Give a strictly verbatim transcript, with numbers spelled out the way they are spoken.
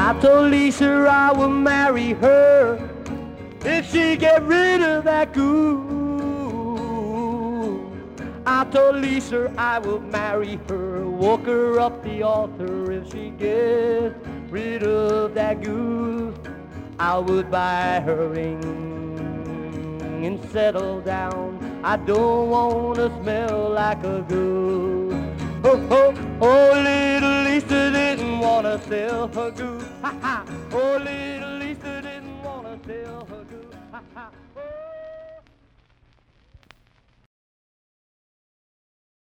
I told Lisa I would marry her if she get rid of that goo. I told Lisa I would marry her, walk her up the altar if she gets rid of that goo. I would buy her ring and settle down. I don't want to smell like a goo. Oh, oh, oh, little Lisa didn't want to sell her goo. Ha, ha. Oh, little Lisa didn't want to sell her goo. Ha, ha. Oh.